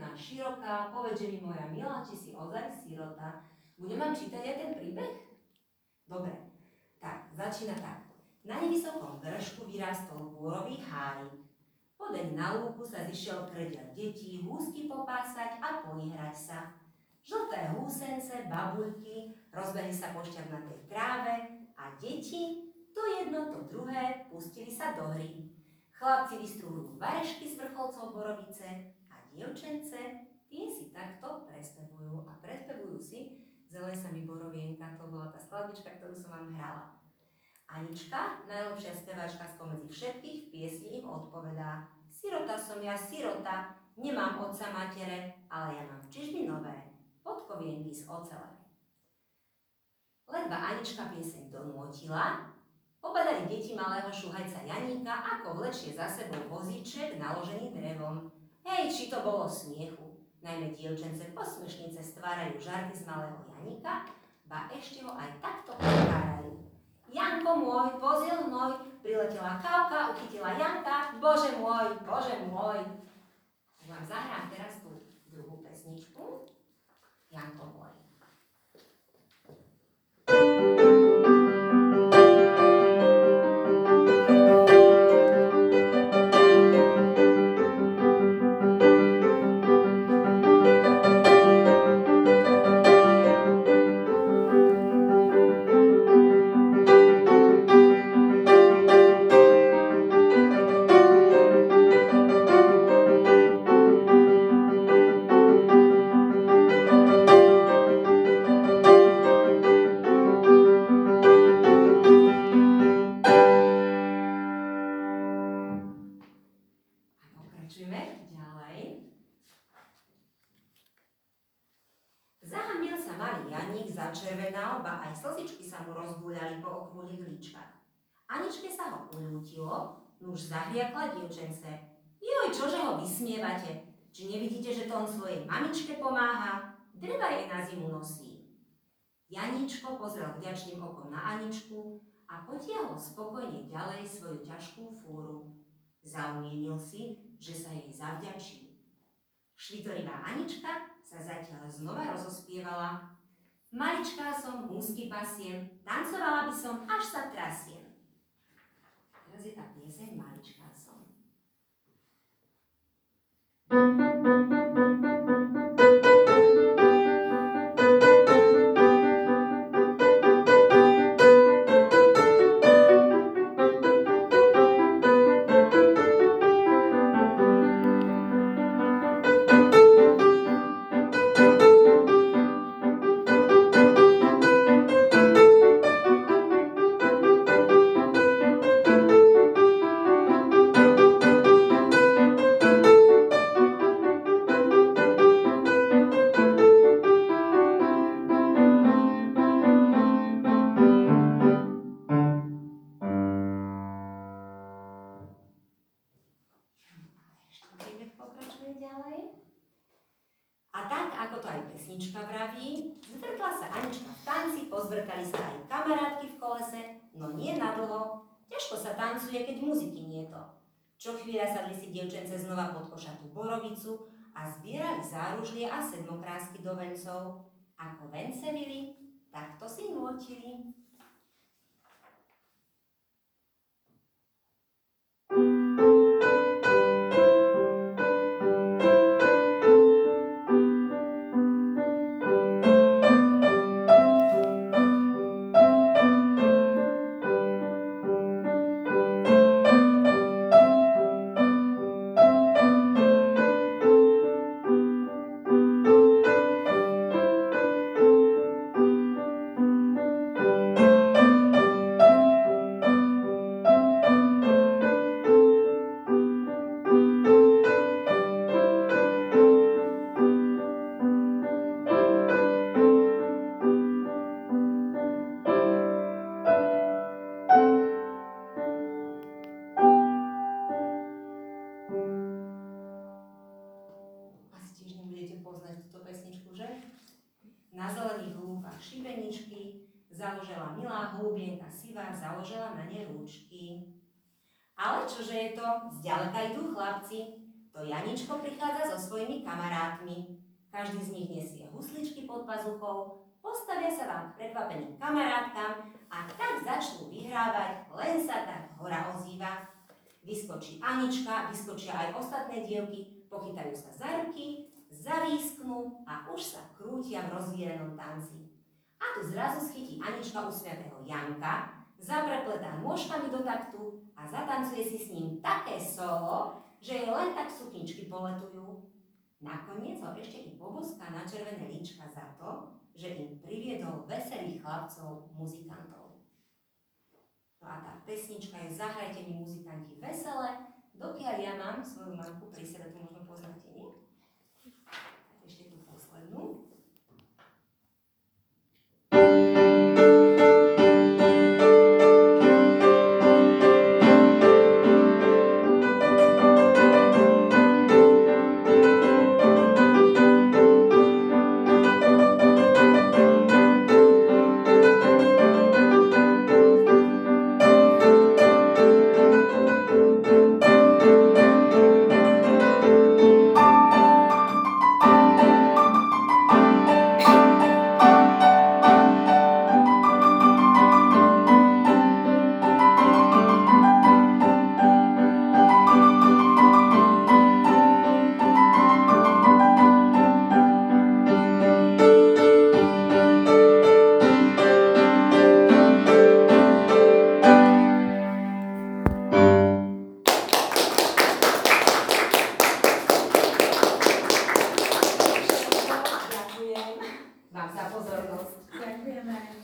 pekná, široká, povedz, že mi moja milá, či si ozaj sirota. Budem vám čítať aj ten príbeh? Dobre, tak, začína tak. Na nevysokom vršku vyrástol bôrový hájik. Podeň na lúku sa zišiel krdeľ detí, húsky popásať a poihrať sa. Žlté húsence, babuľky rozbehli sa po šťavnatej tráve a deti, to jedno, to druhé, pustili sa do hry. Chlapci vystruhujú varešky z vrcholcov borovice a dievčence, tie si takto prespevujú a prespevujú si Zeleň sa mi borovienka, to bola tá skladbička, ktorú som vám hrala. Anička, najlepšia speváčka spomedzi všetkých, v piesni im odpovedá: Sirota som ja, sirota, nemám otca matere, ale ja mám v čižmi nové podkovienky z ocele. Ledva Anička pieseň donútila, pobadali deti malého šuhajca Janíka, ako vlečie za sebou vozíček naložený drevom. Hej, či to bolo smiechu. Najmä dievčence posmešnice stvárajú žarty z malého Janíka, ba ešte ho aj takto pokárajú. Janko môj, vozil hnoj, priletela kávka, uchytila Janka, bože môj, bože môj. Vám zahrám teraz tú druhú pesničku. Janko môj. Zahambil sa malý Janík, začervenal, ba aj slzičky sa mu rozbúľali po okrúhlych líčkach. Aničke sa ho uľútilo, nuž zahriakla dievčence. Joj, čože ho vysmievate? Či nevidíte, že to on svojej mamičke pomáha? Dreva jej na zimu nosí. Janíčko pozrel vďačným okom na Aničku a potiahol spokojne ďalej svoju ťažkú fúru. Zaumienil si, že sa jej zavďačí. Švitorivá Anička sa zatiaľ znova rozospievala. Maličká som, húsky pasiem, tancovala by som, až sa trasiem. Teraz je tá pieseň Maličká som. Pesnička vraví, zvrtla sa Anička v tanci, pozvrtali sa aj kamarátky v kolese, no nie nadlho, ťažko sa tancuje, keď muziky nie to. Čo chvíľa sadli si dievčence znova pod košatú borovicu a zbierali záružlie a sedmokrásky do vencov. Ako vence vili, tak to si nôtili. Na zelených lúkach šibeničky, založila milá holubienka sivá, založila na ne rúčky. Ale čože je to? Zďaleka idú chlapci. To Janičko prichádza so svojimi kamarátmi. Každý z nich nesie husličky pod pazuchou, postavia sa vám k prekvapeným kamarátkam a tak začnú vyhrávať, len sa tak hora ozýva. Vyskočí Anička, vyskočia aj ostatné dievky, pochytajú sa za ruky, zavísknú a už sa krútia v rozvírenom tanci. A tu zrazu schytí Anička usmiatého Janka, zaprepletá nôžkami do taktu a zatancuje si s ním také solo, že jej len tak sukničky poletujú. Nakoniec ho ešte i poboská na červené líčka za to, že im priviedol veselých chlapcov muzikantov. No a tá pesnička je Zahrajte mi muzikanti vesele, dokiaľ ja mám svoju mamku pri sebe, to možno poznáte, nie?